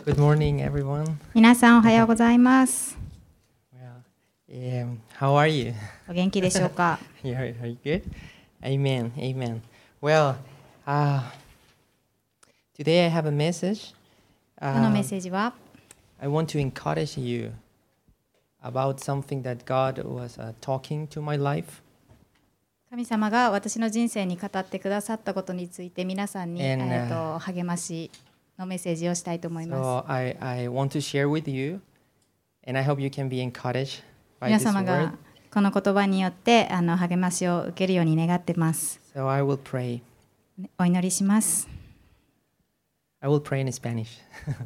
Good morning, everyone. 皆さんおはようございます。 How are you? お元気でしょうか。 Are you good? Amen. Amen. Well, today I have a message. 今日のメッセージは、 I want to encourage you about something that God was talking to my life. 神様が私の人生に語ってくださったことについて皆さんに、励ましのメッセージをしたいと思います。 So I want to share with you, and I hope you can be encouraged by 皆 this 様 word. がこの言葉によって励ましを受けるように願ってます。 So I will pray. お祈りします。 I will pray in Spanish.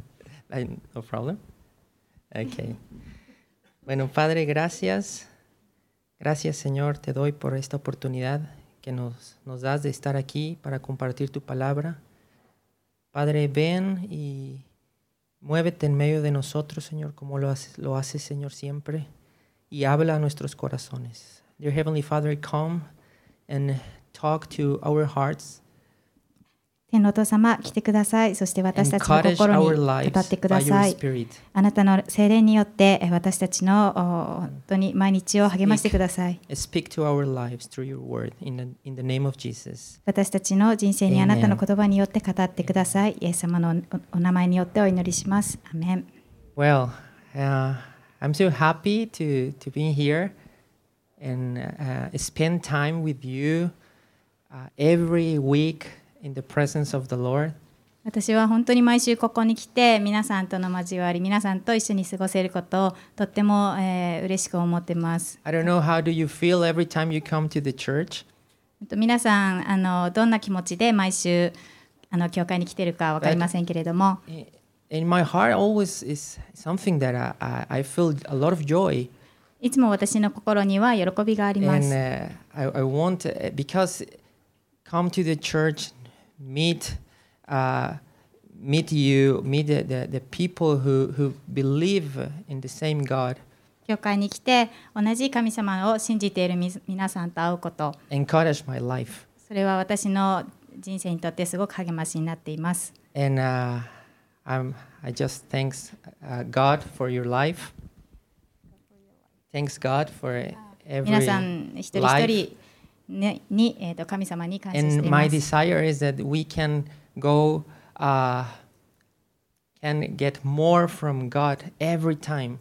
No problem. Okay. Bueno, Padre, gracias. Gracias, Señor, te doy por esta oportunidad que nos das de estar aquí para compartir tu palabra. Padre, ven y muévete en medio de nosotros, Señor, como lo haces, Señor, siempre, y habla a nuestros corazones. Dear Heavenly Father, come and talk to our hearts. 天のお父様、来てください。そして私たちの心に語ってください。あなたの聖霊によって私たちの本当に毎日を励ましてください。 Speak to our lives through your word in the name of Jesus. 私たちの人生にあなたの言葉によって語ってください。イエス様のお名前によってお祈りします。アメン。 Well, I'm so happy to be here and spend time with you every week.In the presence of the Lord. 私は本当に毎週ここに来て皆さんとの交わり、皆さんと一緒に過ごせることをとっても、嬉しく思っています。 I don't know how do you feel every time you come to the church? 皆さんどんな気持ちで毎週教会に来ているか分かりませんけれども、 In my heart always is something that I feel a lot of joy. いつも私の心には喜びがあります。 And I want because come to the church.Meet you, meet the people who believe in the same God. 教会に来て同じ神様を信じている皆さんと会うこと。 Encourage my life. それは私の人生にとってすごく励ましになっています。 And I just thanks God for your life. Thanks God for every 皆さん一人一人に神様に感謝しています。 And my desire is that we can go, can get more from God every time.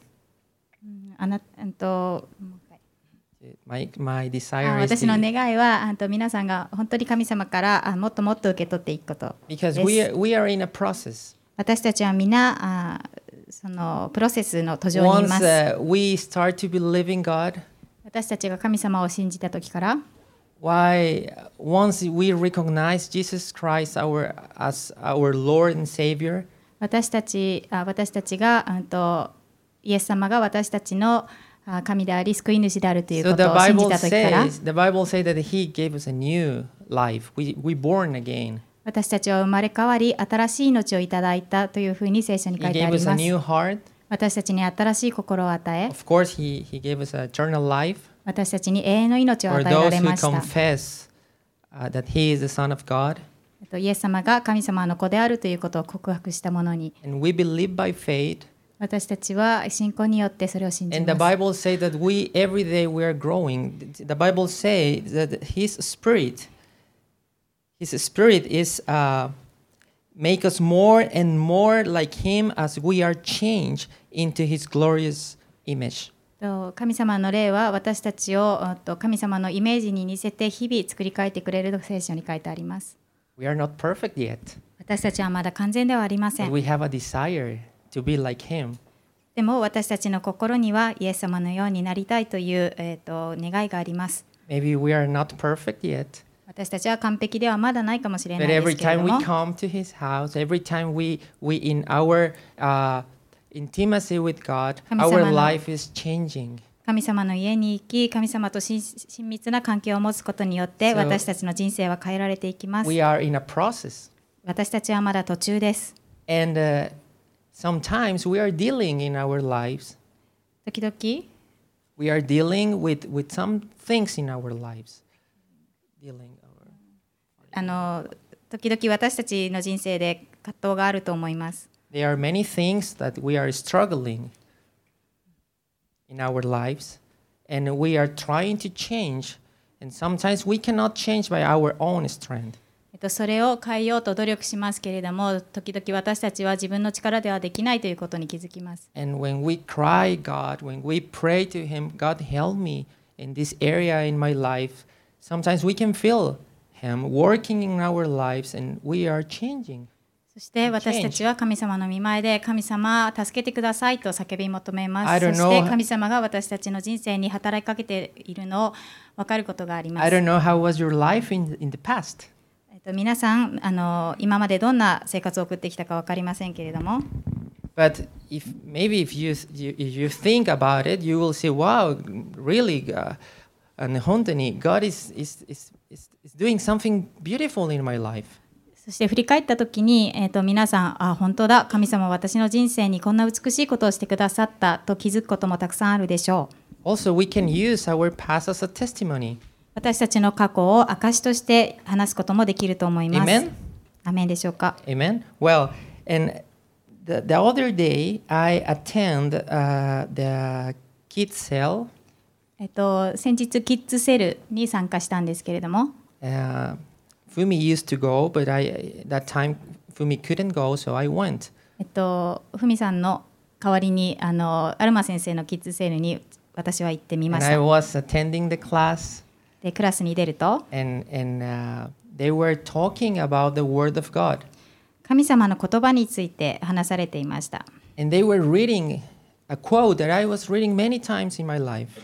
My desire is 私の願いは皆さんが本当に神様からもっともっと受け取っていくことです。 Because we are in a process. 私たちは皆そのプロセスの途上にいます。 Once we start to believe in God, 私たちが神様を信じた時から once we recognize Jesus Christ as our Lord and Savior, 私たちがイエス様が私たちの神であり救い主であるということを信じた時から、 the Bible says that He gave us a new life. We born again. 私たちは生まれ変わり新しい命をいただいたというふうに聖書に書いてあります。 He gave us a new heart. 私たちに新しい心を与え、 Of course, He gave us a eternal life. 私たちに永遠の命を与え For ら those れ who ました。 confess that He is the Son of God. イエス様が神様の子であるということを告白したものに、 And we believe by faith. 私たちは信仰によってそれを信じ And the ます。 Bible says that every day we are growing. The Bible says that His Spirit is make us more and more like Him as we are changed into His glorious image. 神様の霊は私たちを神様のイメージに似せて日々作り変えてくれると聖書に書いてあります。 We are not perfect yet. 私たちはまだ完全ではありませ But ん。 we have a desire to be like Him. でも私たちの心にはイエス様のようになりたいという、願いがあります。 Maybe we are not perfect yet. 私たちは完璧ではまだないかもしれな But いで every すけれど time we も、 come to His house, every time we in our intimacy with God, our life is changing. 神様の家に行き、神様と親密な関係を持つことによって、私たちの人生は変えられていきます。 We are in a process. 私たちはまだ途中です。 And sometimes we are dealing in our lives. 時々 We are dealing with some things in our lives. 時々私たちの人生で葛藤があると思います。 there are many things that we are struggling in our lives, and we are trying to change, and sometimes we cannot change by our own strength. それを変えようと努力しますけれども、時々私たちは自分の力ではできないということに気づきます。 And when we cry God, when we pray to Him, God help me in this area in my life, sometimes we can feel Him working in our lives and we are changing. そして私たちは神様の御前で神様助けてくださいと叫び求めます。そして神様が私たちの人生に働きかけているのを分かることがあります。 I don't know how was your life in the past. 皆さん今までどんな生活を送ってきたか分かりませんけれども。 But maybe if you think about it, you will say, wow, really, and 本当に God is doing something beautiful in my life. そして振り返ったときに、皆さん、本当だ、神様は私の人生にこんな美しいことをしてくださったと気づくこともたくさんあるでしょう。Also, we can use our past as a testimony. 私たちの過去を証として話すこともできると思います。 Amen? アメンでしょうか。 Amen. Well, and the other day I attend the kids cell. 先日キッズセルに参加したんですけれども。 Fumi used to go, but that time Fumi couldn't go, so I went. フミさんの代わりにアルマ先生のキッズセールに私は行ってみました。 And I was attending the class. でクラスに出ると、 and they were talking about the word of God. 神様の言葉について話されていました。 And they were reading a quote that I was reading many times in my life.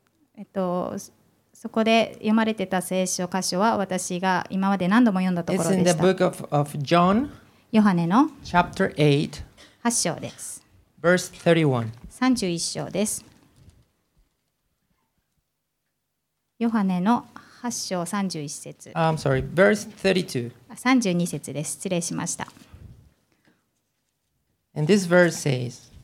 そこで読まれてた聖書箇所は私が今まで何度も読んだところでした。 It's in the book of John, ヨハネの chapter 8, 8章です。 verse 31. 31章です。ヨハネの8章31節。 I'm sorry, verse 32. 32節です。失礼しました。 And this verse says,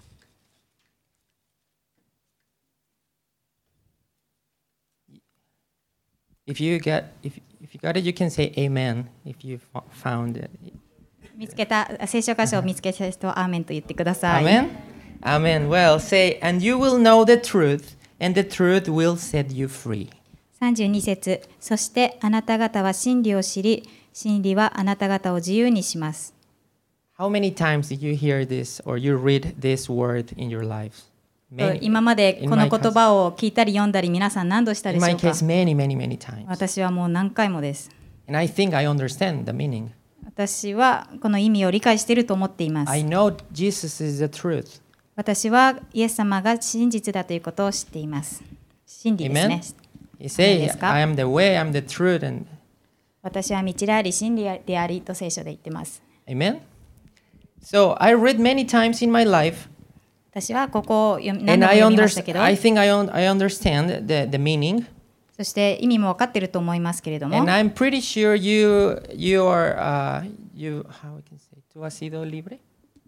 If you got it, you can say amen if you found it. 見つけた聖書箇所を見つけた人はアーメンと言ってください。 Amen. Amen. Well, say, and you will know the truth, and the truth will set you free. 32節。そしてあなた方は真理を知り、真理はあなた方を自由にします。 How many times did you hear this or you read this word in your lives? 今までこの言葉を聞いたり読んだり皆さん何度したでしょうか。 many times. 私はもう何回もです。 And I think I understand the meaning. 私はこの意味を理解していると思っています。 I know Jesus is the truth. 私はイエス様が真実だということを知っています。真理ですね。 He says, I am the way, I am the truth. And 私は道であり真理でありと聖書で言ってます。 Amen. So I read many times in my life. 私はここを何度も読みましたけど、 I think I understand the meaning. そして意味も分かっていると思いますけれども、 And I'm pretty sure you are how I can say, tú has sido libre?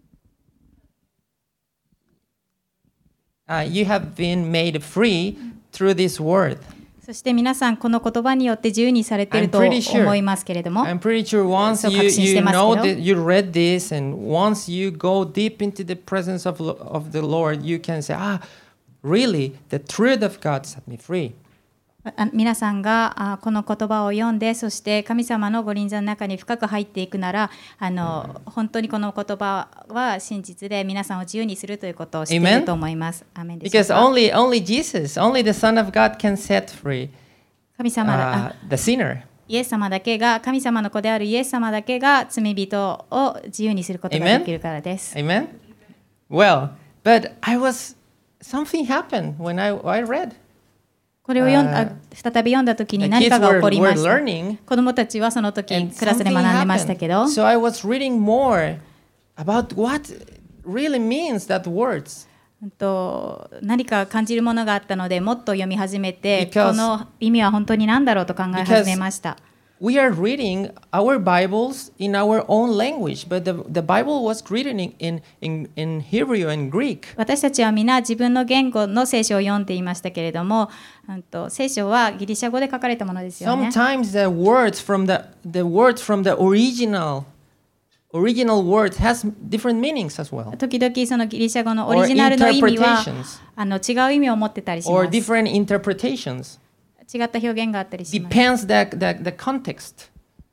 You have been made free through this word. そして皆さんこの言葉によって自由にされていると思いますけれども、 I'm pretty sure once you know that you read this and once you go deep into the presence of the Lord, you can say, really, the truth of God set me free. 皆さんがこの言葉を読んで、そして神様のご臨在の中に深く入っていくなら、本当にこの言葉は真実で皆さんを自由にするということを知っていると思います。アーメンでしょうか。 Because only Jesus, only the Son of God can set free 神様 the sinner. イエス様だけが、神様の子であるイエス様だけが罪人を自由にすることができるからです。 Amen? Well, but something happened when I read. これを再び読んだときに何かが起こりました。子供たちはその時クラスで学んでましたけど、 So I was reading more about what really means that words. 何か感じるものがあったので、もっと読み始めて、この意味は本当に何だろうと考え始めました。 We are reading our Bibles in our own language, but the Bible was written in Hebrew and Greek. 私たちは皆自分の言語の聖書を読んでいましたけれども、聖書はギリシャ語で書かれたものですよね。 Sometimes the words from the original original word has different meanings as well. 時々そのギリシャ語のオリ Or ジナルの意味は interpretations. 違う意味を持ってたりし Or ます。 different interpretations. 違った表現があったりします。 Depends the context.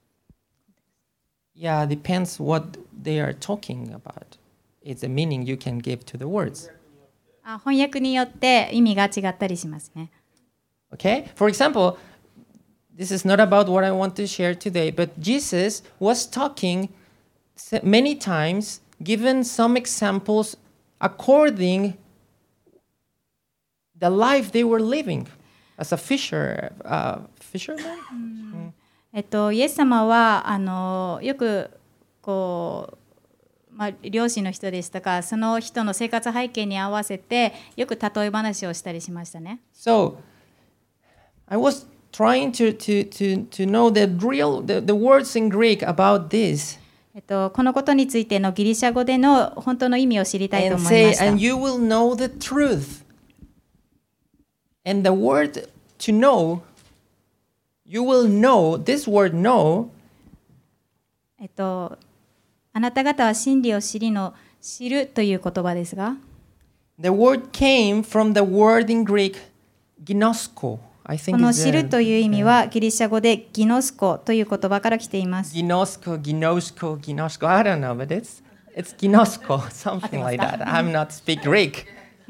Yeah, depends what they are talking about. It's the meaning you can give to the words. 翻訳によって意味が違ったりしますね。 Okay? For example, this is not about what I want to share today, but Jesus was talking many times, given some examples according the life they were living as a fisherman. イエス様はよく漁師の人ですとかその人の生活背景に合わせてよく例え話をしたりしましたね。 So I was trying to know the words in Greek about this. このことについてのギリシャ語での本当の意味を知りたいと思いました。 And you will know the truth. And the word to know, you will know, this word know, あなた方は真理を知るという言葉ですが、 the word came from the word in Greek, ginosko. I think この知るという意味はギリシャ語でギノスコという言葉から来ています。 Ginosko. I don't know, but it's ginosko, something like that. I'm not speak Greek.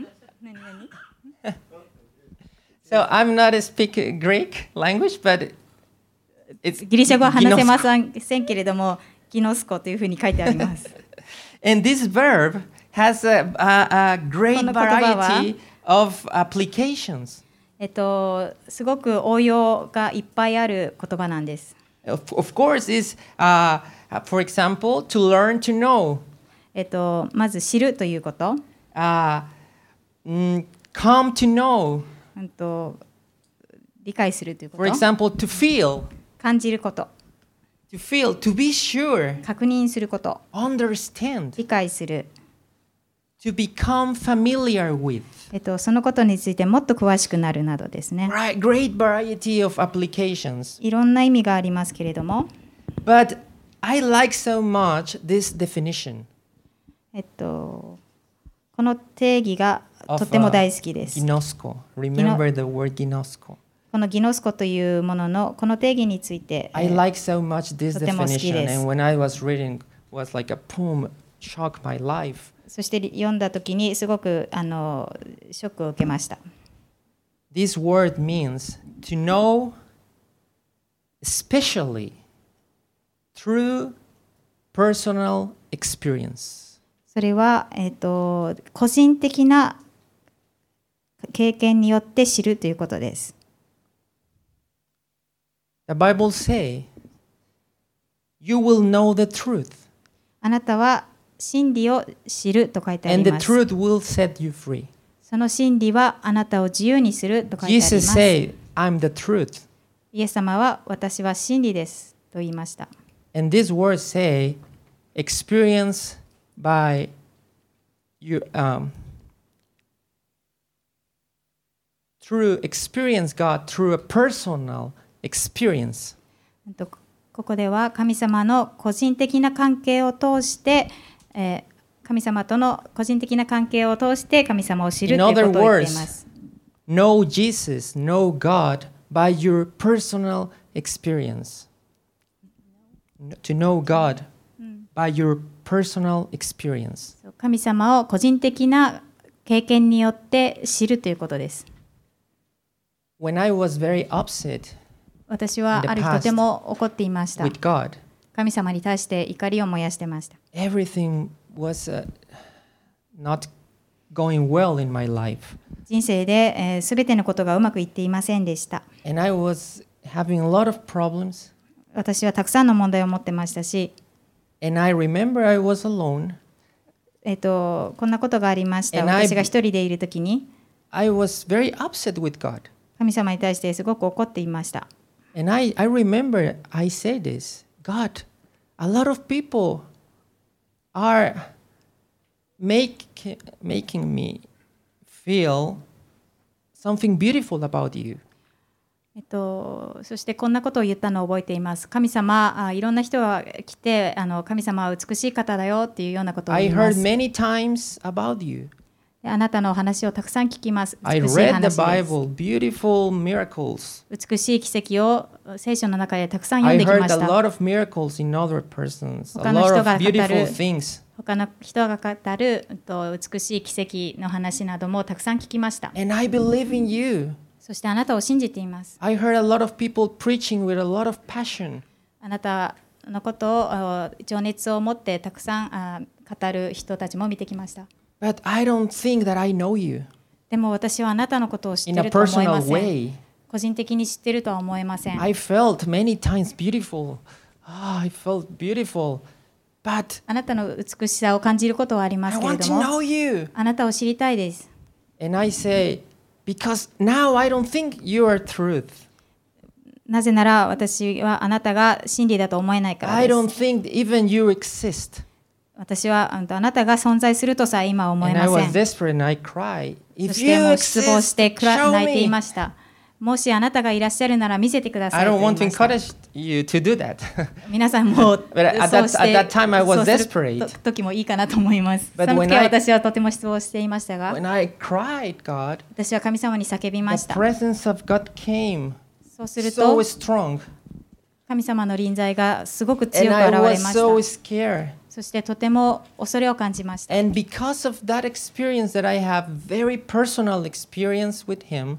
So I'm not speak Greek language, but it's ギリシャ語は話せませんけれども、ギノスコというふうに書いてあります。 And this verb has a great variety of applications. すごく応用がいっぱいある言葉なんです。 Of course, is for example, to learn to know. まず知るということ。 Come to know. 理解するということ。 For example, to feel. 感じること。 To feel, to be sure. 確認すること。 Understand. 理解する。 To become familiar with. そのことについてもっと詳しくなるなどですね。 Great variety of applications. いろんな意味がありますけれども。 But I like so much this definition. この定義がとても大好きです。 Ginosko. Remember the word ginosko. このギノスコというもののこの定義について、 I like so much this definition, and when I was reading, was like a boom, shocked my life. そして読んだときにすごくショックを受けました。 This word means to know, especially through personal experience. それは、個人的な経験によって知るということです。 The Bible says, you will know the truth. あなたは真理を知ると書いてあります。 And the truth will set you free. その真理はあなたを自由にすると書いてあります。 Jesus said, I'm the truth. イエス様は私は真理ですと言いました。 And these words say, experience by you, through experience God through a personal experience. ここでは神様の個人的な関係を通して、神様との個人的な関係を通して神様を知るということを言っています。 Know Jesus, know God by your personal experience. To know God by your personal experience. 神様を個人的な経験によって知るということです。 When I was very upset, 私はある日とても怒っていました。 with God, 神様に対して怒りを燃やしてました。 Everything was not going well in my life. 人生で全てのことがうまくいっていませんでした。 And I was having a lot of problems. 私はたくさんの問題を持ってましたし、 And I remember I was alone. こんなことがありました。私が一人でいるときに、 I was very upset with God. 神様に対してすごく怒っていました。 And I remember I said this, God, a lot of people are making me feel something beautiful about you. そしてこんなことを言ったのを覚えています。神様、いろんな人が来て、神様は美しい方だよっていうようなことを言 I いま heard す。 many times about you. あなたのお話をたくさん聞きます。 I 美しい read 話 the です。 Bible, beautiful miracles. 美しい奇跡を聖書の中でたくさん読 I んでき heard ま a した。 lot of miracles in other persons, a 他の lot 人が of 語る beautiful things. 他の人が語る美しい奇跡の話などもたくさん聞きました。 And I believe in you. そしてあなたを信じています。 I heard a lot of people preaching with a lot of passion. あなたのことを情熱を持ってたくさん語る人たちも見てきました。 But I don't think that I know you でも私はあなたのことを知っ in て a ると思いま personal せん。 way. 個人的に知ってるとは思えません。 I felt many times beautiful. I felt beautiful. But あなたの美しさを感じることはありま I すけれ want ど to も、 know you. あなたを知りたいです。 And I say, because now I don't think you are truth. なぜなら私はあなたが真理だと思えないから I で don't す。 think even you exist. 私はあなたが存在するとさえ今は思え And I ま was せん。 desperate and I cried. そ If して you もう失望して exist, show 泣いてい me. ました。もしあなたがいらっしゃるなら見せてくださ I いと don't 言い want to ました encourage you to do that. 皆さんも But at そう that- して at that time I was そうする desperate. 時もいいかなと思います。 But その時 when は I- 私はとても失望していましたが、 When I cried, God, 私は神様に叫びま the した。 presence of God came そうする so と strong. 神様の臨在がすごく強 And く I 現れ was ま so した。 scared. そしてとても恐れを感じました。 And because of that experience that I have, very personal experience with Him,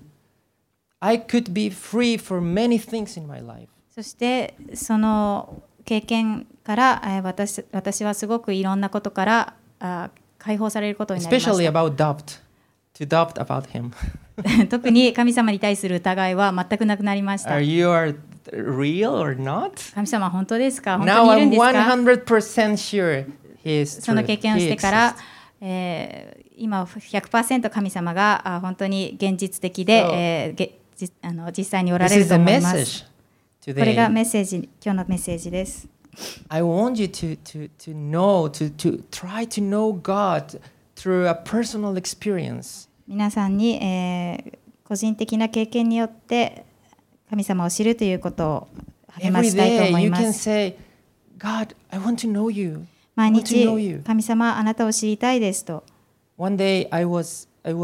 I could be free for many things in my life. そしてその経験から私はすごくいろんなことから解放されることになりま Especially した。 about doubt, to doubt about Him. 特に神様に対する疑いは全くなくなりました。 Are you real or not? 神様本当ですか？本 Now 当にいるん I'm ですか？ 100% sure He is その true. 経験を He してから exists.、 今 100% 神様が本当に現実的で、実際におら This れる is と the 思います。 message これが today. メッセージ、今日のメッセージです。 I want you to know, to try to know God through a personal experience. 皆さんに、個人的な経験によって神様を知るということを励ま Every したいと day 思い you ま can す。 say, God, I want to know you. 毎 I want to know 日 you. 神様あなたを知りたいですと。 One day I was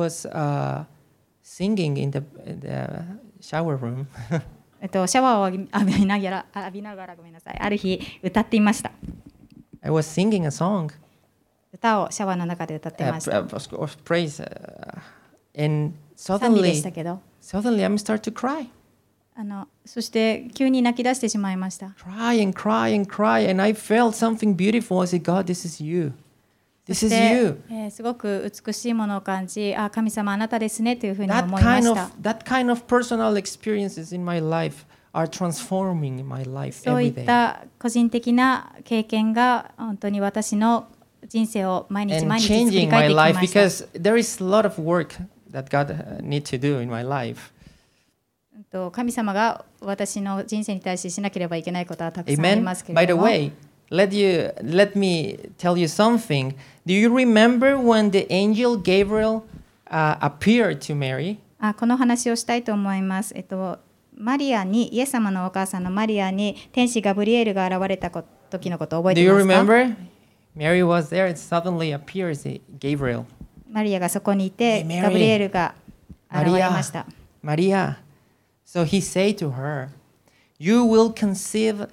singing in the shower room. シャワーを浴びながらごめんなさい。ある日歌っていました。 I was singing a song, 歌をシャワーの中で歌っていました。 of praise, and 賛美でした suddenly けど、 I'm start to cry. そして急に泣き出してしまいました。 Cry and cry and cry, and I felt something beautiful. I said, God, this is you. そ This し is て you. すごく美しいものを感じ、神様あなたですねというふうに That 思いま kind し of た。 that kind of personal experiences in my life are transforming my life そうい every っ day た個人的な経験が本当に私の人生を毎日 and 毎日作り changing 変え my てき life ました。 because there is a lot of work that God need to do in my life. 神様が私の人生に対してしなければいけないことはたくさんあり Amen. ますけ By れ the ども、 way, let me tell you something. Do you remember when the angel Gabriel appeared to Mary? この話をしたいと思います。マリアに、イエス様のお母さんのマリアに天使ガブリエルが現れた時のことを覚え Do てい you ますか？ remember? Mary was there and suddenly appears Gabriel. マリアがそこにいて、 Hey, Mary. ガブリエルが現れました。 Maria. So he said to her, "You will conceive,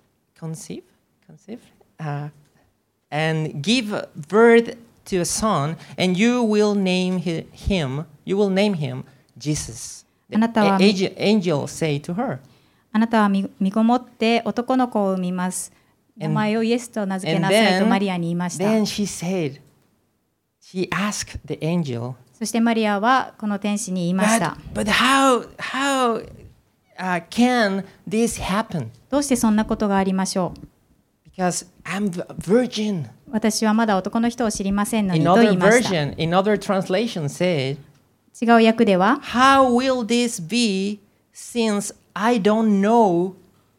and give birth to a son, and you will name him Jesus." The あなたは- angel said to her. あなたは身ごもって男の子を産みます。名前をイエスと名付け And なさいと then, マリアに言いました。 then she asked the angel, そしてマリアはこの天使に言いました。 but how can this happen? どうしてそんなことがありましょう？ Because I'm a virgin. 私はまだ男の人を知りませんのに In と言 other いました。 version, in other translation said, 違う訳では、 how will this be since I don't know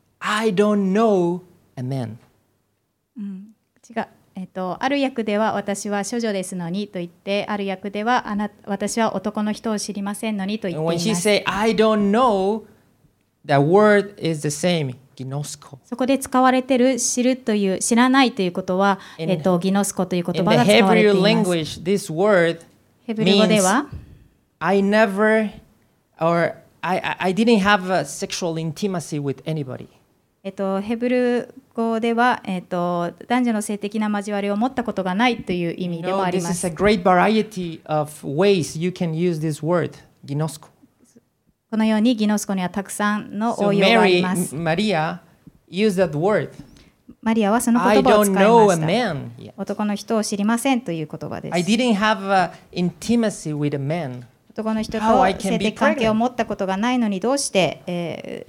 a man? 違う。ある訳では私は処女ですのにと言って、ある訳では私は男の人を知りませんのにと言 And って when い she ます。 say I don't know, the word is the same, ginosko. そこで使われている知るという知らないということは、ギノスコという言 In 葉 the が使われて Hebrew います。 language, this word ヘブル語で means は I never or I didn't have a sexual intimacy with anybody. ヘブル語では、男女の性的な交わりを持ったことがないという意味でもあり This ま is す。 a great variety of ways you can use this word, ginosko. このようにギノスコにはたくさんの So 応用があります。 Maria used that word. マリアはその I 言葉を使 don't い know ま a した。 man yet. 男の人を知りませんという言葉で I す。 didn't have intimacy with a man. 男の人 How I と can 性 be 的関係を pregnant? 持ったことがないのにどうして、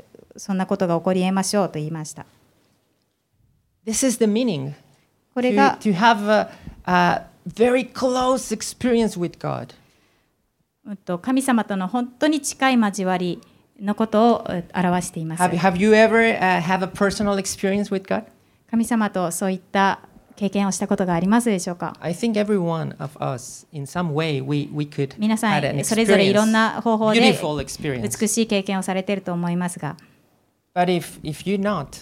そんなことが起こり得ましょうと言いました。 This is the meaning. これが To have a very close experience with God. 神様との本当に近い交わりのことを表しています。 Have you ever have a personal experience with God? 神様とそういった経験をしたことがありますでしょうか。 I think every one of us, in some way, we could 皆さ had an んそれぞれいろん experience, な方法で beautiful experience. 美しい経験をされていると思いますが、 But if you're not,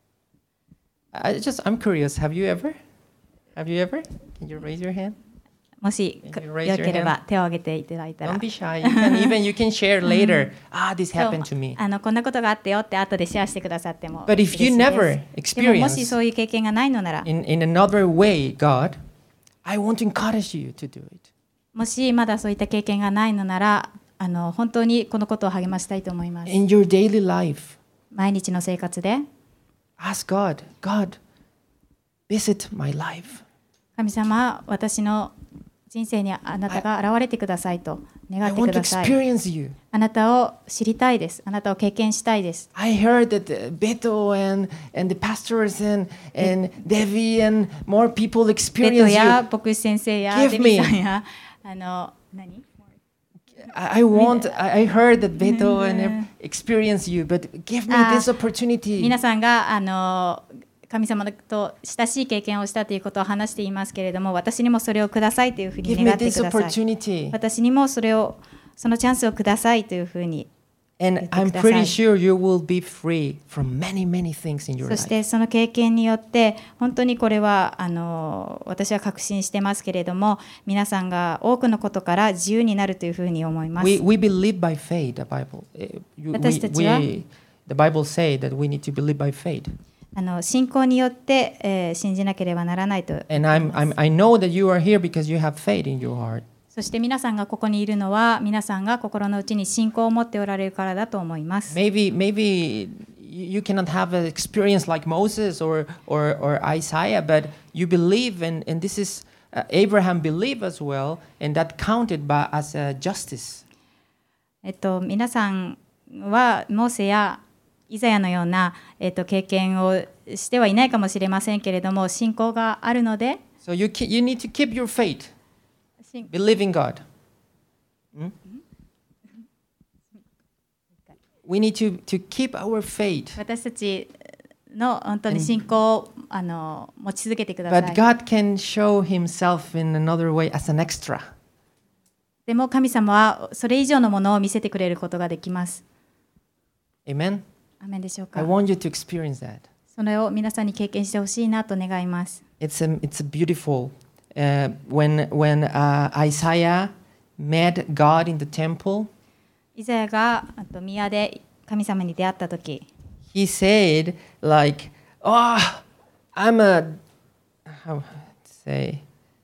I'm curious. Have you ever? Have you ever? Can you raise your hand? もし Can you よ raise け your れば hand? 手を挙げていただいたら Don't。be shy. You can share later. This happened to me. こんなことがあってよって後でシェアしてくださっても But 嬉し if い you です。 never でももし experience そういう経験がないのなら、 in another way, God, I want to encourage you to do it. もしまだそういった経験がないのなら、本当にこのことを励ましたいと思います。 In your daily life, 毎日の生活で ask God, God, visit my life. 神様、私の人生にあなたが現れてくださいと願 I ってく want to ださい。 experience you. あなたを知りたいです。あなたを経験したいです。 I heard that Beto and the pastors and Devi and more people ベト experience や you. 牧師先生や Give デビさん me. や何 I heard that Beto and experience you, but give me this opportunity. 皆さんが神様と親しい経験をしたということを話していますけれども、私にもそれをくださいというふうに Give me 願って this ください。 opportunity. 私にもそのチャンスをくださいというふうに。 And I'm pretty sure you will be free from many, many things in your そし life. てその経験によって本当にこれは私は確信してますけれども、皆さんが多くのことから自由になるというふうに思います。 We believe by faith, the Bible. 私たちは The Bible says that we need to believe by faith. 信仰によって、信じなければならないと。 And I know that you are here because you have faith in your heart. そして皆さんがここにいるのは、皆さんが心の内に信仰を持っておられるからだと思います。 Maybe you cannot have an experience like Moses or Isaiah, but you believe, and this is Abraham believed as well, and that counted as a justice. 皆さんはモーセやイザヤのような、経験をしてはいないかもしれませんけれども、信仰があるので、 So you need to keep your faith, 信 believe in God. We need to keep our faith. 私たちの本当に信仰を持ち続けてくださ But い。 God can show himself in another way as an extra. でも神様はそれ以上のものを見せてくれることができます。 Amen? アメンでしょう I か。 want you to experience that. それを皆さんに経験してほしいなと願います。 It's beautiful. When Isaiah met God in the temple, イザヤが宮で神様に出会ったとき、 he said, like, oh, I'm a, how to say,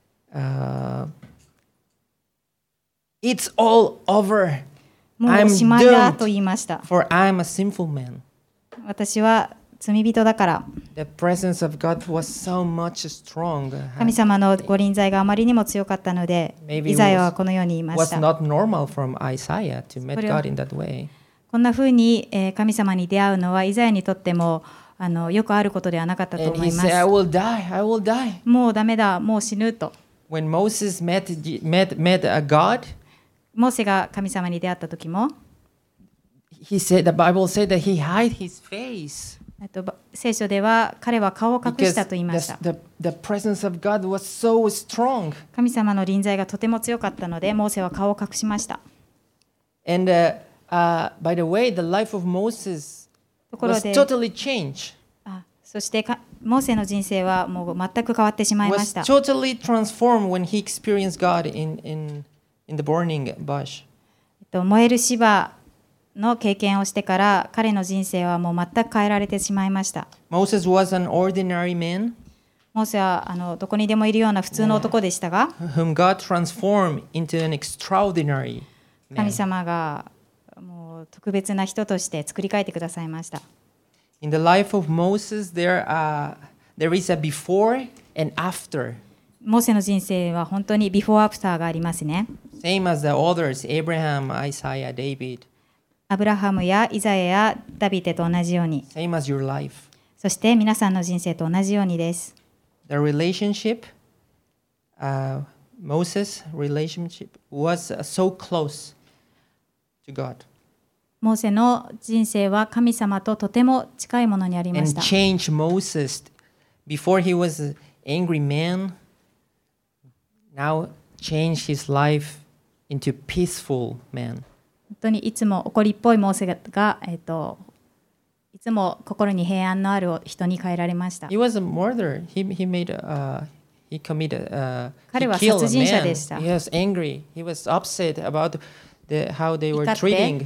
it's all over, もうお I'm しまいだ doomed. と言いました。 for I'm a sinful man. 私は罪人だから。 The presence of God was so much strong. 神様のご臨在があまりにも強かったので、 Maybe イザヤはこのように言いまし was た。 not normal from Isaiah to meet God in that way. こんなふうに神様に出会うのはイザヤにとってもよくあることではなかったと And 思 he いま said, I す。 will die, I will die. もうダメだ、もう死ぬと。 When Moses met a God, モーセが神様に出会った時も、 the Bible said that he hid his face 聖書では彼は顔を隠 because したと言いました。 the presence of God was so strong. 神様の臨在がとても強かったので、モーセは顔を隠しました。 And by the way, the life of Moses ところ was で totally changed. そしてモーセの人生はもう全く変わってしまいまし Was た。 totally transformed when he experienced God in the burning bush. 燃える芝の経験をしてから彼の人生はもう全く変えられてしまいました。 Moses was an ordinary man モーセはどこにでもいるような普通の男でしたが、 whom God transformed into an extraordinary 神 man. 様がもう特別な人として作り変えてくださいました。 In the life of Moses, there is a before and after. モーセの人生は本当にビフォーアフターがありますね。 Same as the others, Abraham, Isaiah, David. アブラハムやイザヤやダビデと同じように、 Same as your life. そして皆さんの人生と同じようにです。 The relationship, Moses' relationship was so close to God モーセの人生は神様ととても近いものにありま and した。 changed Moses. Before he was an angry man, now changed his life into peaceful man. 本当にいつも怒りっぽいモーセが、いつも心に平安のある人に変えられました。 He was a murderer. He committed. He 彼は killed 殺 a 人者 man. でした He was angry. He was upset about how they were 怒って treating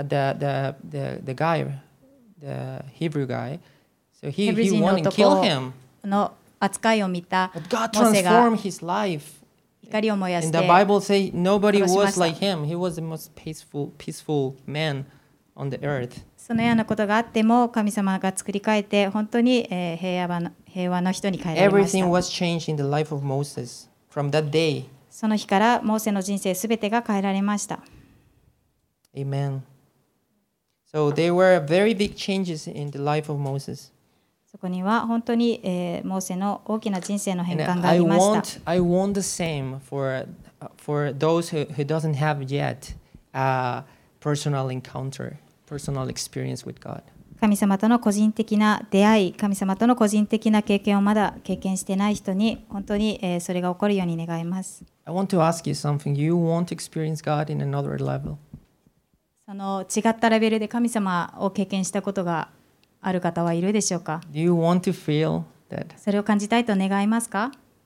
the guy, the Hebrew guy. So ヘ he ブル人の wanted to kill 男 him. の扱いを見た But God モーセが transformed his life. 怒りを燃やし And て the Bible says nobody 殺しま was した。 like him. He was the most peaceful man on the earth. そのようなことがあっても神様が作り変えて本当に平和の人に変えられまし Everything た。 was changed in the life of Moses from that day. その日からモーセの人生すべてが変えられました。 Amen. So there were very big changes in the life of Moses. そこには本当に、モーセの大きな人生の変 And 換がありました I want the same for those who doesn't have yet a personal encounter, personal experience with God. 神様との個人的な出会い、神様との個人的な経験をまだ経験していない人に本当に、それが起こるように願います。 I want to ask you something. You want to experience God in another level? その違ったレベルで神様を経験したことがある方はいるでしょうか。 Do you want to feel that それを感じたいと願いますか。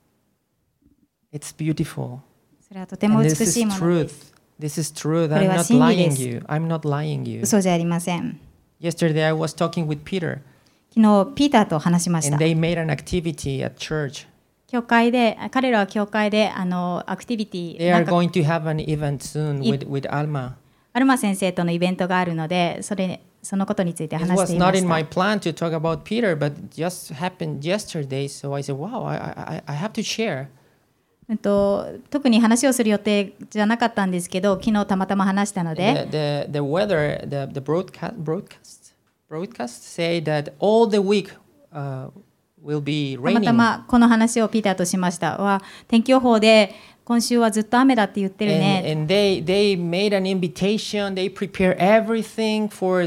it's beautiful? それはとても And 美 this しい is ものです。 truth. This is truth. これ I'm は not 真理で lying す。 you. I'm not lying you. 嘘じゃありません。 Yesterday I was talking with Peter 昨日ピーターと話しまし and た。 they made an activity at church. 教会で彼らは教会でアクティビティ They な are んか going to have an event soon with Alma. アルマ先生とのイベントがあるのでそのことについて It 話し was ていま not し in my た。 plan to talk about Peter, but just happened yesterday. So I said, "Wow, I have to share." 特に話をする予定じゃなかったんですけど昨日たまたま話したので The weather, the broadcast say that all the week will be たま raining. たまこの話をピーターとしましたは天気予報で今週はずっと雨だって言ってるね。 And they made an invitation. They prepare everything for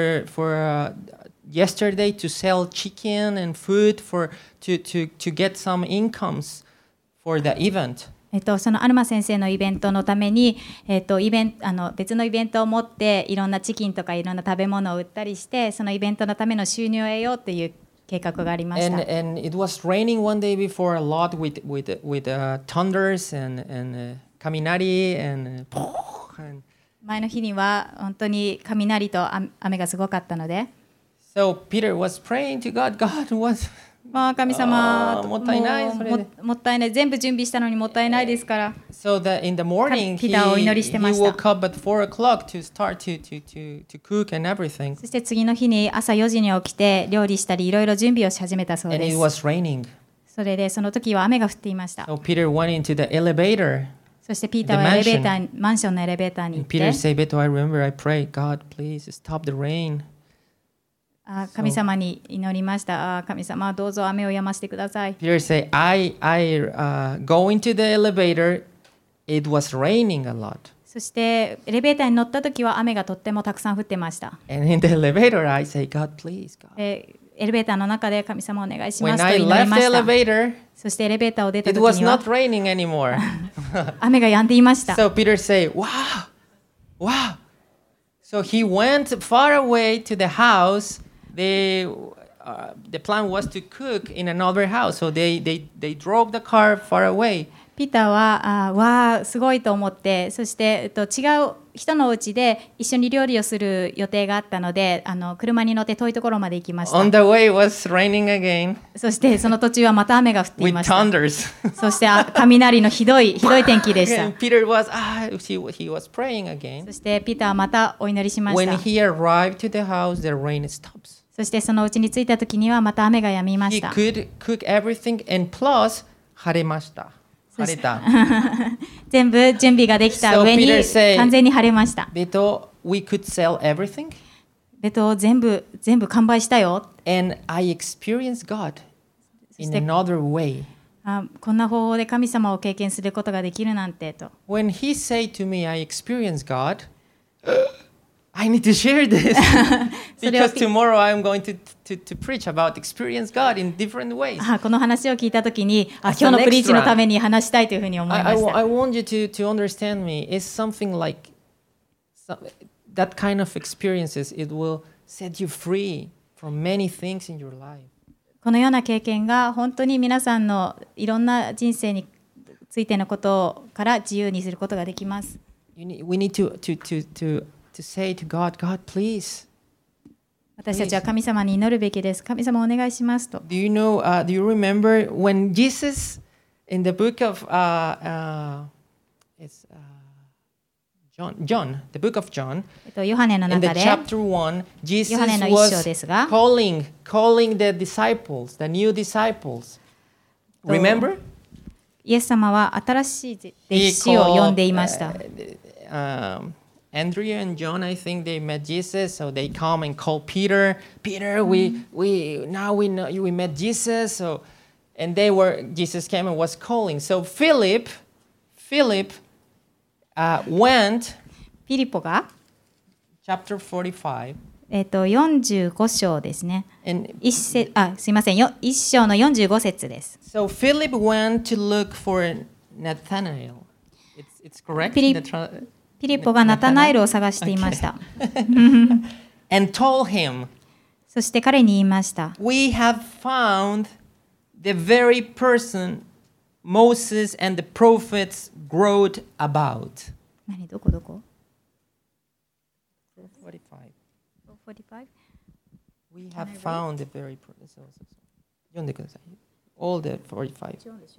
yesterday to sell chicken and food to get some incomes for the event. そのアルマ先生のイベントのために、別のイベントを持っていろんなチキンとかいろんな食べ物を売ったりしてそのイベントのための収入を得ようという計画がありました。 And it was raining one day before a lot with thunders and kaminari and 前の日には本当に雷と雨がすごかったので、 so Peter was praying to God. God was まあ神様もったいないそれでもったいない全部準備したのにもったいないですから。 so that in the morning ピーターをお祈りしてました。 he woke up at 4 o'clock to start to cook and everything. そして次の日に朝4時に起きて料理したりいろいろ準備をし始めたそう And で it す。 was raining. それでその時は雨が降っていました。 So Peter went into the elevator. そしてピーターはマンションのエレベーターに行 And って Peter said, Beto, I remember I prayed, God, please stop the rain. 神様に祈りました。神様どうぞ雨を止ましてください。 Peter said, I go into the elevator. It was raining a lot. そしてエレベーターに乗った時は雨がとってもたくさん降ってました。 And in the elevator, I say, God, please, God. エレベーターの中で神様お願いしま When すと I 祈り left ま the した。 elevator, そしてエレベーターを出た it 時 was には not raining anymore. 雨が止んでいました。 So Peter said, wow, wow. So he went far away to the house. The plan was to cook in another house. So they drove the car far away. ピーターはわあすごいと思って、そして、違う人のお家で一緒に料理をする予定があったので、車に乗って遠いところまで行きました。 On the way it was raining again そしてその途中はまた雨が降ってい with ました。 thunders. そして雷のひどい天気でした。 And Peter was he was praying again. そしてピーターはまたお祈りしまし When た。 he arrived to the house, the rain stops. そしてその家に着いた時にはまた雨が止みま He した。 could cook everything and plus 晴れました。晴れた。 全部準備ができた So 上に Peter said, 完全に晴れました。 ベト、we could sell everything ベト全部完売したよ。 and I experienced God in another way. こんな方法で神様を経験することができるなんてと。 When he said to me, I experienced God, I need to share this because tomorrow I'm going to preach about experience God in different ways. この話を聞いたときに、今日のプリーチのために話したいというふうに思いました。 I want you to understand me. It's something like that kind of experiences. It will set you free from many things in your life. このような経験が本当に皆さんのいろんな人生についてのことから自由にすることができます。 We need to say to God, God, please. 私たちは神様に祈るべきです。神様お願いしますと。 Do you remember when Jesus in the book of John, the book of John, ヨハネの in the 中で chapter 1, Jesus ヨハネの一章 was ですが、 calling the disciples, the new disciples. Remember? イエス様は新しい弟子を呼んでいました。 Andrea and John, I think they met Jesus, so they come and call Peter. Peter, we know we met Jesus. So, and Jesus came and was calling. So Philip went. ピリポが Chapter 45. 45章ですね。すいません。1章の45節です So Philip went to look for Nathanael. It's correct? ピリポがナタナエルを探していました。 And told him, そして彼に言いました。 We have found the very person Moses and the prophets wrote about. どこ 45. We have found the very person. 読んでください。All the 45.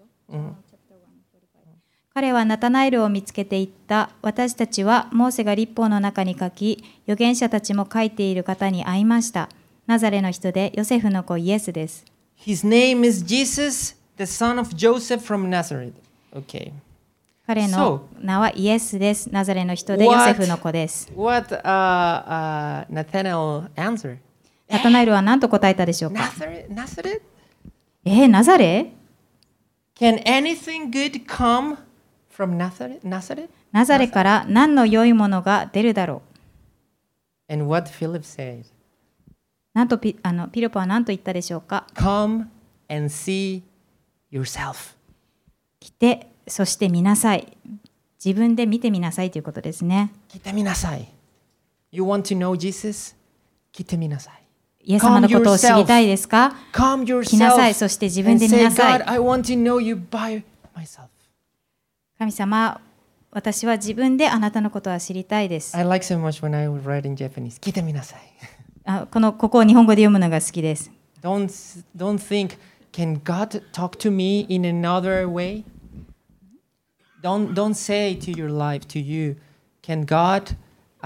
彼はナタナエルを見つけていった。私たちはモーセが律法の中に書き、預言者たちも書いている方に会いました。ナザレの人でヨセフの子イエスです。 His name is Jesus, the son of Joseph from Nazareth. Okay. 彼の名はイエスです。ナザレの人でヨセフの子です。 What Nathanael answered? ナタナエルは何と答えたでしょうか。 Nazareth? ナザレ Can anything good come from Nazareth? ナザレから何の良いものが出るだろう。And what Philip said? なんとピリポは何と言ったでしょうか。 Come and see yourself. 来て、そして見なさい。自分で見てみなさいということですね。 来てみなさい。You want to know Jesus? 来てみなさい。 イエス様のことを知りたいですか？来なさい、そして自分で見なさい。 God, I want to know you by myself. 神様、私は自分であなたのことは知りたいです。 I like so much when I read in Japanese. 来てみなさい。 ここを日本語で読むのが好きです。 Don't think, can God talk to me in another way? Don't say to your life, to you, can God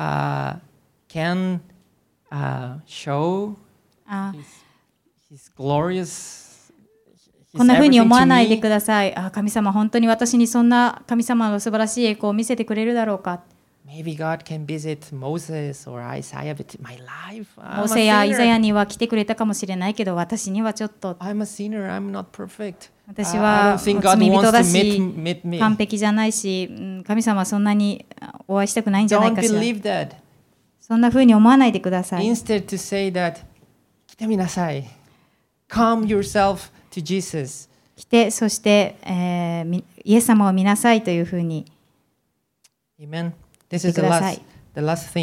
show his glorious こんなふうに思わないでください。神様、本当に私にそんな神様の素晴らしい栄光を見せてくれるだろうか。 Maybe God can visit Moses or Isaiah, but my life, モーセやイザヤには来てくれたかもしれないけど、私にはちょっと I'm a sinner, I'm not perfect. 私は罪人だし、完璧じゃないし、神様はそんなにお会いしたくないんじゃないかしら。 Don't believe that. そんなふうに思わないでください。 Instead to say that, 来てみなさい。Come yourself to Jesus. 来て、そして、イエス様を見なさいというふうに。 Amen. This is the last thing.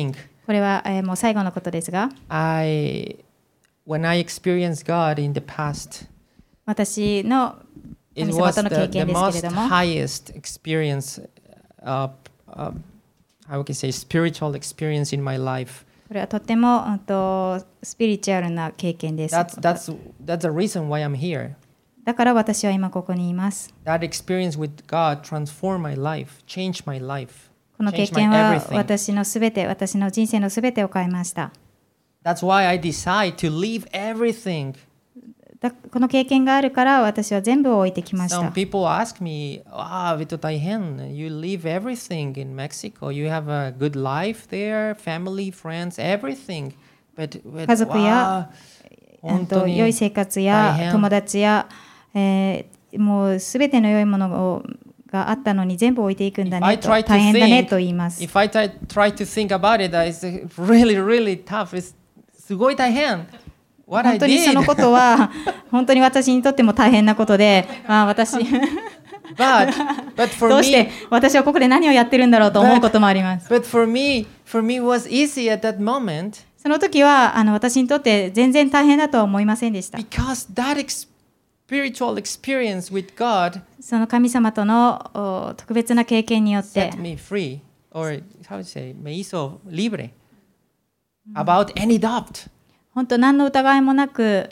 これは、もう最後のことですが、 when I experienced God in the past, 私の it 神様 was との経 the 験ですけ most れども、 highest experience, how can I say, spiritual experience in my life. これはとてもスピリチュアルな経験です。 That's the reason why I'm here. だから私は今ここにいます。 That experience with God transformed my life, changed my life, この経 changed my 験は everything. 私の人生のすべてを変えました。 That's why I decide to leave everything. この経験があるから私は全部を置いてきまし Some た。 people ask me, Vito Taihen, you leave everything in Mexico. You have a good life there, family, friends, everything. But 家族や本当に良い生活や大変友達や、もうすべての良いものがあったのに全部置いていくんだ If I ねと try to 大変だね think, と言います。 if I try to think about it, it's really, really tough. It's すごい大変。What I 本当にその did. ことは本当に私にとっても大変なことで、私 But ど for うして me, 私はここで何をやってるんだろうと思うこともあります。 but for me was easy at that moment その時は私にとって全然大変だとは思いませんでした。 because that spiritual experience with God その神様との特別な経験によって set me free, or how to say, me hizo libre about any doubt. 本当何の疑いもなく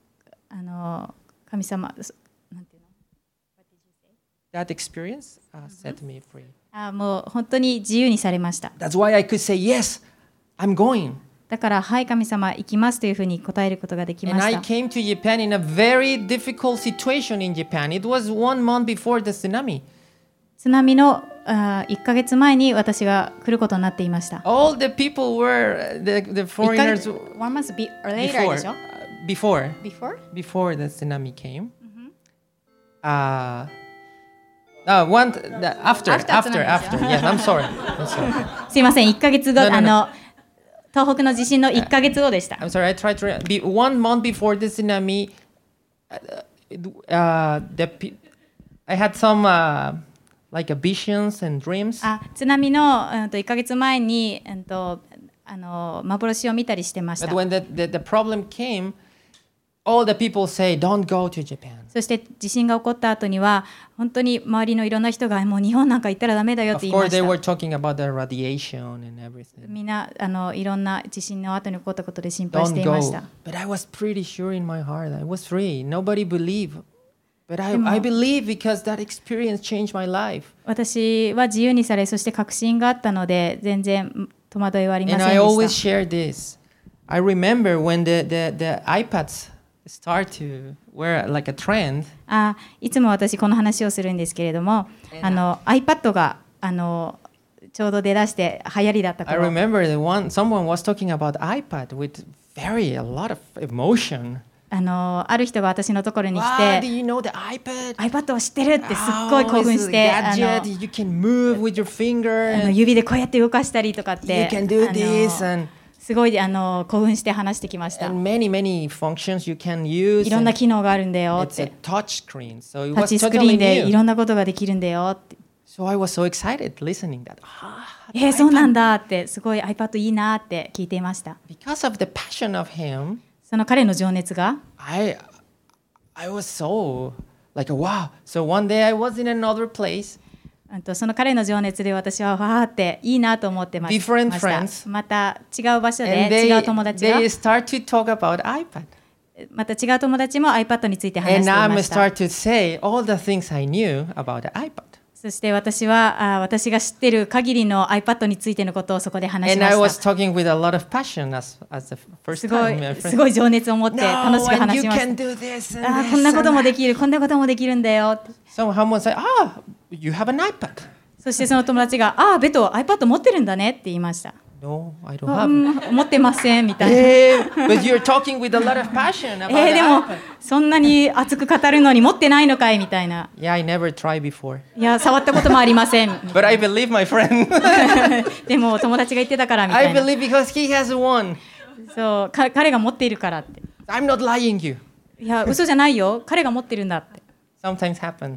神様なんていうの That experience set me free. もう本当に自由にされました。 That's why I could say, yes, I'm going. だからはい神様行きますというふうに答えることができま And し I た。 came to Japan in a very difficult situation in Japan. It was 1 month before the tsunami. 津波の1ヶ月前に私が来ることになっていました。 All the people were, the foreigners, One month later でしょ before Before? the tsunami came. After. Yes, I'm sorry. すいません、1ヶ月後、 No. 東北の地震の1ヶ月後でした。 I'm sorry, I tried to be 1 month before the tsunami. I had some like visions and dreams. 津波の1ヶ月前に幻を見たりしてまし But た。 when the problem came, all the people say, don't go to Japan. そして地震が起こった後には本当に周りのいろんな人がもう日本なんか行ったらダメだよっ Of て言いま course, し they た。 were talking about the radiation and everything. みんないろんな地震の後に起こったことで心配して Don't いま go. した。 But I was pretty sure in my heart I was free. Nobody believed. But I believe because that experience changed my life. 私は自由にされ、そして確信があったので全然戸惑いはありません And で I always した。 share this. I remember when the iPads start to wear like a trend. いつも私この話をするんですけれども、iPad がちょうど出だして流行りだった I 頃、 remember someone was talking about iPad with a lot of emotion. ある人が私のところに来 Wow, do て you know the iPad? iPad を知ってるってすっごい興奮して gadget. You can move with your finger. And 指でこうやって動かしたりとかっ you て can do this すごい興奮して話してきました。 and many functions you can use. いろんな and 機能があるんだよっ It's a て。 touch screen, so it タッ was チスクリー totally ンでい new. ろんなことができるんだよって。 So I was so excited listening that. そうなんだってすごい iPad いいなって聞いていました。 Because of the passion of him, その彼の情熱が I was so like wow. So one day I was in another place. その彼の情熱で私はわーっていいなと思ってまし Different た。 friends. また違う場所 And で違う友達が they start to talk about iPad. また違う友達も iPad について話 And してい I'm ました。 start to say all the things I knew about the iPad. そして私は私が知ってる限りの iPad についてのことをそこで話し And ま I し was た。 talking with a lot of passion as the first すご time. My い friend, すごい情熱を持って楽しく and 話 you しまし can た。 do this and こんな this こと and もできる、こんなこともできるんだよって。 someone said, you have an iPad. そしてその友達がベト iPad 持ってるんだねって言いました。 No, I don't have. 持ってませんみたいな。 But you're talking with a lot of passion about the でも iPad. そんなに熱く語るのに持ってないのかいみたいな。 Yeah, I never tried before. いや触ったこともありません。 But I believe my friend. でも友達が言ってたからみた I いな。 believe because he has one. そう彼が持っているからって。 I'm not lying you. いや嘘じゃないよ。彼が持ってるんだって。 Sometimes happen.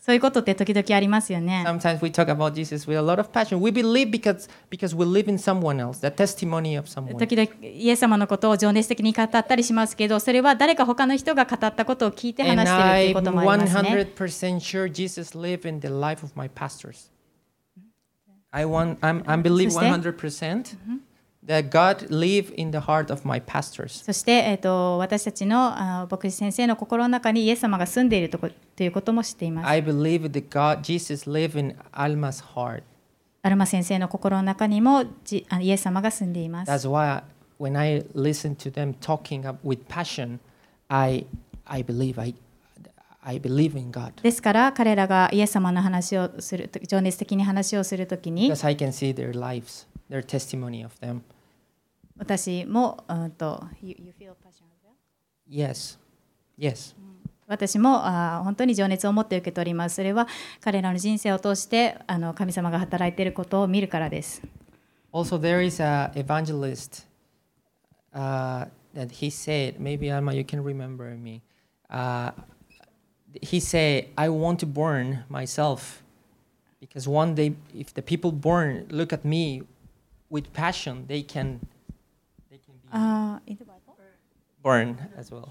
そういうことって時々ありますよね。 Sometimes we talk about Jesus with a lot of passion. We believe because we live in someone else, the testimony of someone. 時々イエス様のことを情熱的に語ったりしますけど、それは誰か他の人が語ったことを聞いて And 話してるっていうこともありますね。 I'm 100% sure Jesus lived in the life of my pastors. I believe そして 100% that God lived in the heart of my pastors. そして、私たちの牧師先生の心の中にイエス様が住んでいるということも知っています。 I believe that Jesus lived in Alma's heart. アルマ先生の心の中にもイエス様が住んでいます。 That's why when I listen to them talking with passion, I believe in God. ですから彼らがイエス様の話をする、情熱的に話をするときに、 Because I can see their lives, their testimony of them. 私も、You feel passion? Yes. Yes. 私も本当に情熱を持って受け取ります。それは彼らの人生を通して神様が働いていることを見るからです。 Also, there is an evangelist that he said, maybe Alma, you can remember me. He said, I want to burn myself because one day, if the people look at me with passion, they can be burn as well.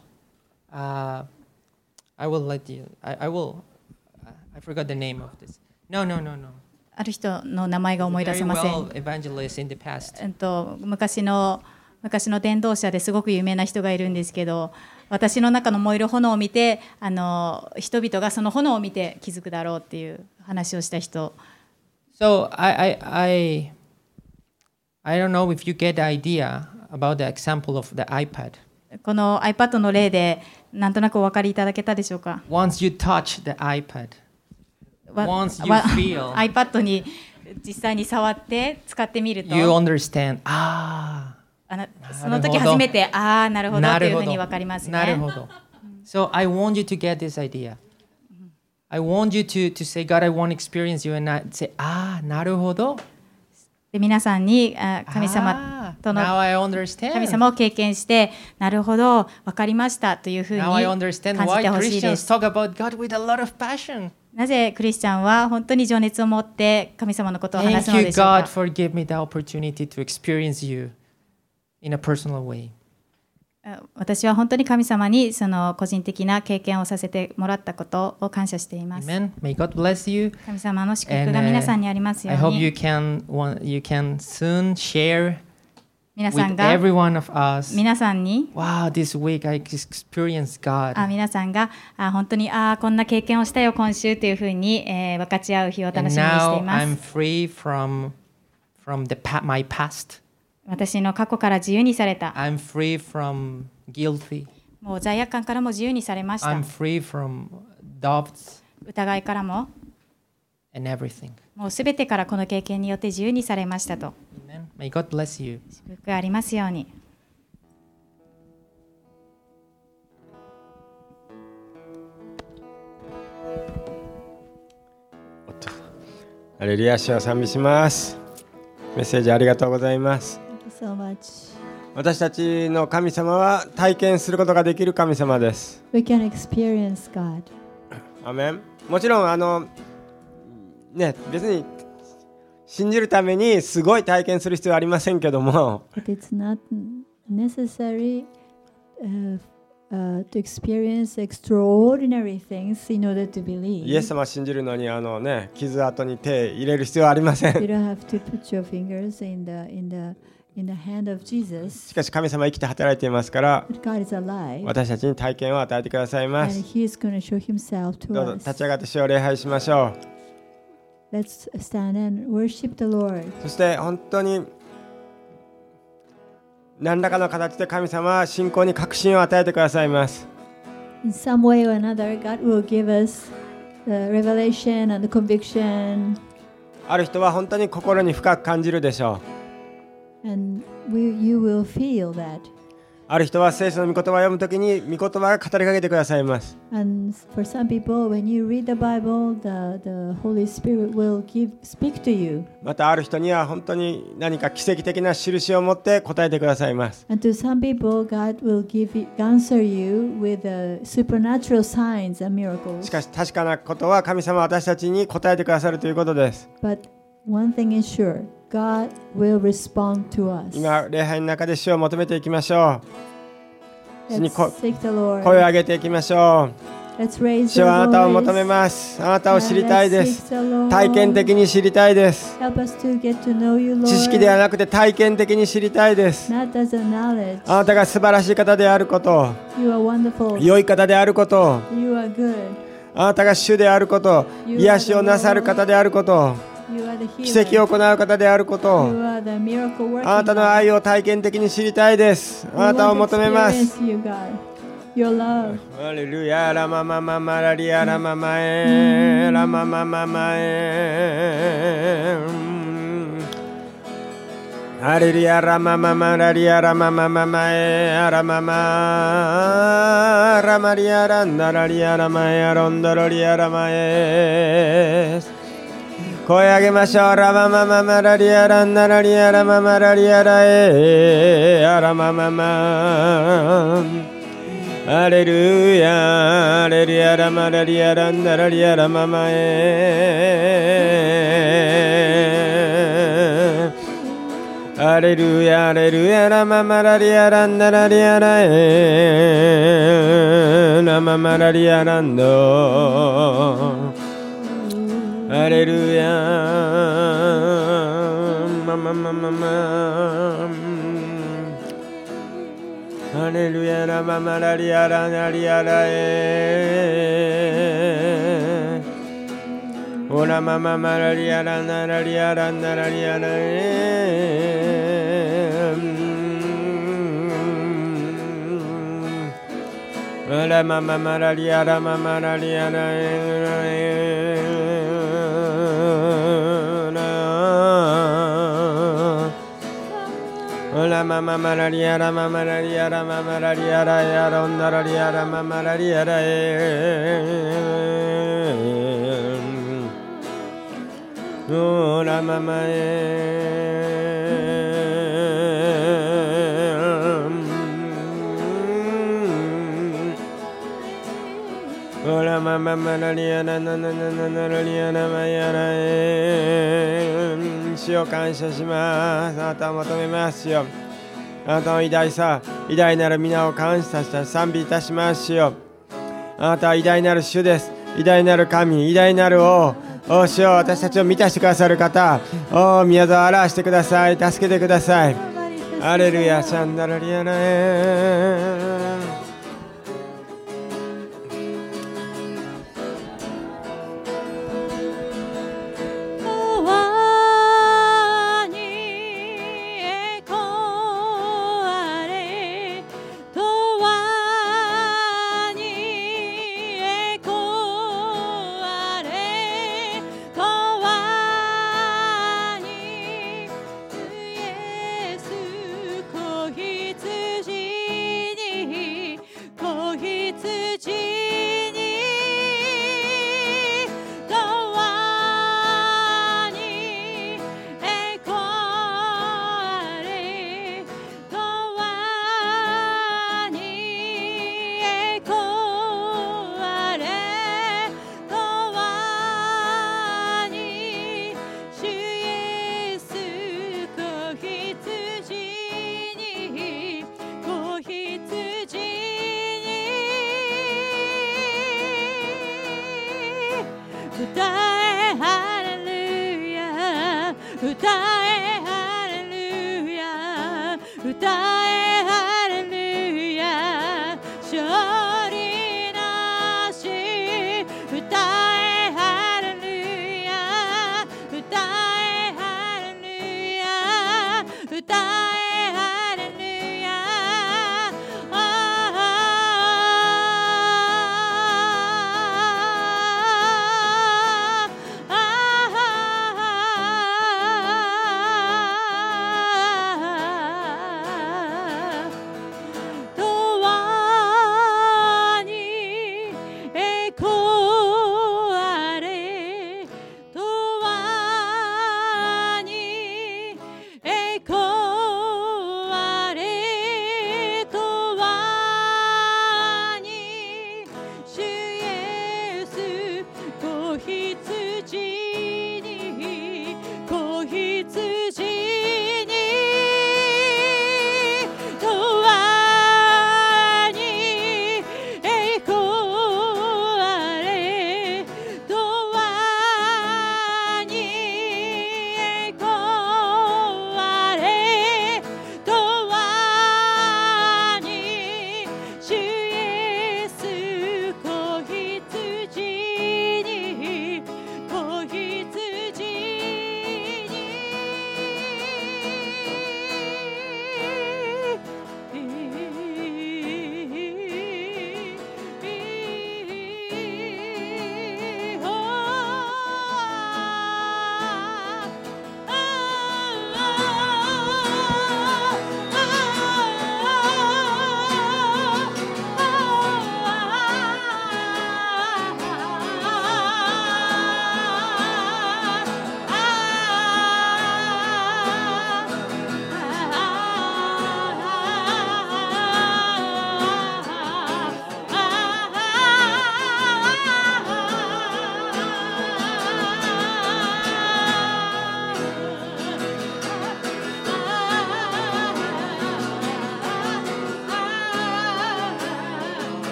I will let you. I forgot the name of this. No. ある人の名前が思い出せません。 Evangelist in the past. 昔の伝道者ですごく有名な人がいるんですけど、私の中の燃える炎を見て人々がその炎を見て気づくだろうっていう話をした人。 So I don't know if you get the idea about the example of the iPad. この iPad の例でなんとなくお分かりいただけたでしょうか。 Once you touch the iPad, once you feel, iPad に実際に触って使ってみると、 you understand. その時初めてなるほどというふうに分かりますね。 なるほど。So I want you to get this idea. I want you to say, God, I want to experience you, and I say, なるほど。 で皆さんに神様との Now I understand. 神様を経験してなるほど分かりましたというふうに Now I 感じ understand て why ほしいで Christians す。 talk about God with a lot of passion. なぜクリスチャンは本当に情熱を持って神様のことを話す Thank の you, でしょう God, か。 for giving me the opportunity to experience you in a personal way. 私は本当に神様にその個人的な経験をさせてもらったことを感謝しています。 Amen. May God bless you. 神様の祝福が皆さんにありますよ I う hope に。 you can soon share 皆さん with が every one of us. 皆さんに Wow, this week I experienced God. 皆さんが本当にこんな経験をしたよ今週というふうに、分かち合う日を楽 And しみにしてい now ま I'm す。 free from my past. 私の過去から自由にされた。 I'm free from guilty. もう罪悪感からも自由にされました。 I'm free from doubts 疑いからも and everything. もうすべてからこの経験によって自由にされましたと。 Amen. May God bless you. 祝福ありますように。 ハレルヤ、主を賛美します。メッセージありがとうございます。 Thank you so much. 私たちの神様は体験することができる神様です。 We can experience God. アメン。もちろん別に信じるためにすごい体験する必要はありませんけども、 But it's not necessary to experience extraordinary things in order to believe. イエス様を信じるのに傷跡に手入れる必要はありませ You ん。 don't have to put your fingers in the hand of し Jesus. かし神様は生きて働いていますから、 But God is alive, 私たちに体験を与えてくださいま and す。 He is going to show Himself どう to ぞ us. 立ち上がって主を礼拝しましょう。 Let's stand and worship the Lord. そして本当に何らかの形で神様は信仰に確信を与えてくださいます。 In some way or another, God will give us the revelation and the conviction, ある人は本当に心に深く感じるでしょ and you will feel that. ある人は聖書の御言葉を読むときに御言葉が語りかけてくださいます。 And for some people, when you read the Bible, the Holy Spirit will speak to you. またある人には本当に何か奇跡的な印を持って答えてくださいます。 And to some people, God will answer you with supernatural signs and miracles. しかし確かなことは神様は私たちに答えてくださるということです。 But one thing is sure, God will respond to us. 今礼拝の中で主を求めていきましょう。主に Let's seek the Lord. 声を上げていきましょ Let's う。 raise 主 the はあなたを voice. 求めます。あなたを知りたいで Let's す。 seek the Lord. 体験的に知りたいです。 Help us to get to know you, Lord. 知識ではなくて体験的に知りたいです。 Not as a knowledge. あなたが素晴らしい方であること、 You are wonderful. 良い方であること、 You are good. あなたが主であること、癒しをなさる方であること、 You are the 奇跡 healer. を行う方であるこ You と、 are the miracle working あなたの God. 愛を体験的に知りたいです。 We あなたを want to 求めます。 experience you, God. Your love. ハレルヤラママママラリアラママエラママママエハレルヤラマママラリアラママママエアラママラマリアランダラリアラマエアロンドロリアラマエ声上げましょう。ラママママラリアランダラリアラママラリアラエアラマママハレルヤ、ハレルヤラマラリアランダラリアラママエハレルヤ、ハレルヤラママラリアランダラリアラエラママラリアランドハレルヤマママママハレルヤラママラリアラナリアラエオラマママラリアラナラリアラナラリアラエオラマママラリアラママラリアラエラマママラリアラママラリアラママラリアラヤロンダラリアラママラリアラオラママオラマママラリアラナナナナナラリアラマヤラ主を感謝します。あなたを求めますよ。あなたの偉大さ、偉大なる皆を感謝した賛美いたしますよ。あなたは偉大なる主です。偉大なる神、偉大なる王。お主よ、私たちを満たしてくださる方。お宮沢を表してください。助けてください。アレルヤ、シャンダラリアラエ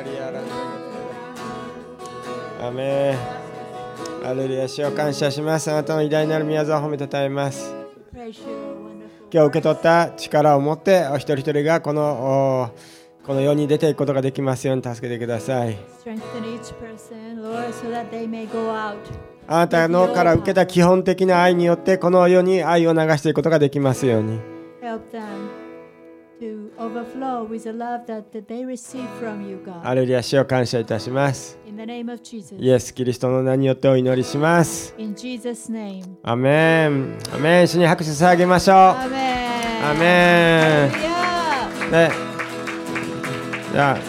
アメン。ハレルヤ、主を感謝します。あなたの偉大なる宮沢を褒めたたえます。今日受け取った力を持ってお一人一人がこの世に出ていくことができますように助けてください。あなたのから受けた基本的な愛によってこの世に愛を流していくことができますように。ハレルヤ、主を感謝いたします。イエス・キリストの名によってお祈りします。アメン。アメン。主に拍手捧げましょう。アメン。で、じゃあ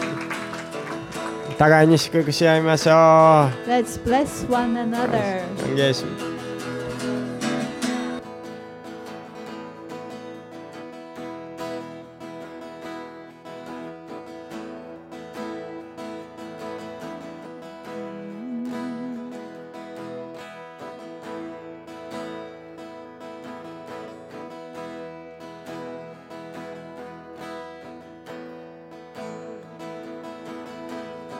互いに祝福し合いましょう。 Let's bless one another. 歓迎します。